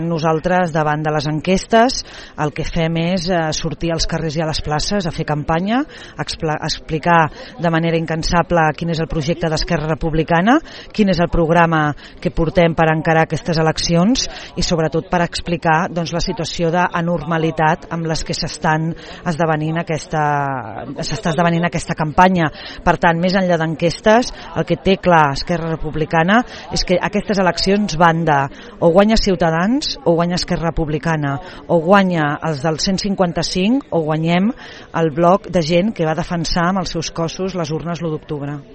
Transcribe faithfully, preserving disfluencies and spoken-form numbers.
Nosaltres, davant de les enquestes, el que fem és sortir als carrers i a les places a fer campanya, a explicar de manera incansable quin és el projecte d'Esquerra Republicana, quin és el programa que portem per encarar aquestes eleccions i sobretot per explicar doncs, la situació d'anormalitat amb les que s'estan esdevenint aquesta, s'està esdevenint aquesta campanya. Per tant, més enllà d'enquestes, el que té clar Esquerra Republicana és que aquestes eleccions van de o guanya Ciutadans o guanya Esquerra Republicana, o guanya els del cent cinquanta cinc o guanyem el bloc de gent que va defensar amb els seus cossos les urnes l'u d'octubre.